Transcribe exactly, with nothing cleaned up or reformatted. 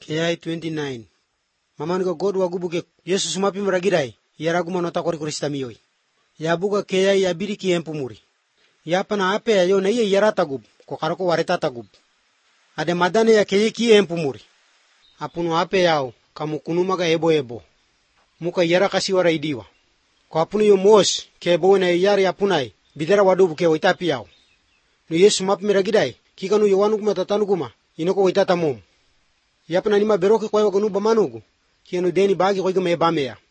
K I twenty-nine. Mamani ko God wagubuke Yesu sumapi mragirai. Yaragu manota kori kurista miyoi. Yabuga K I yabiri ki empumuri. Yapana ape ayo na iye yaratagub. Ko karako waretatagub. Ade madane ya K I ki empumuri. Apunu ape yao kamu kunumaga ebo ebo. Muka yara kasi wara idiwa. Ko apunu yo mos ke ebo na yari apunai. Bidera wadubu ke waitapi yao. No Yesu sumapi mragirai. Kika nu yowanu kuma tatanu kuma. Inoko waitata mom. Yapana nima beroke kwa wakonu bamanugu. Kienu deni bagi kwa igame ebamea.